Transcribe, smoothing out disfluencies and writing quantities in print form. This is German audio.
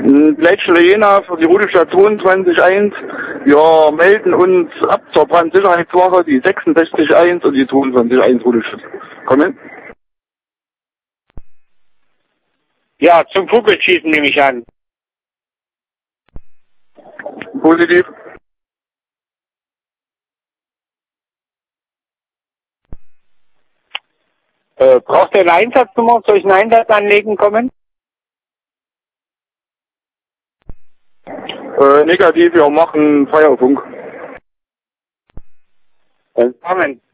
Leitstelle Jena für die Rudolstadt 22.1. Wir melden uns ab zur Brandsicherheitswache die 66.1 und die 22.1 Rudolstadt. Kommen? Ja, zum Vogelschießen nehme ich an. Positiv. Braucht ihr eine Einsatznummer? Soll ich einen Einsatz anlegen kommen? Negativ, wir machen Feierfunk. Amen.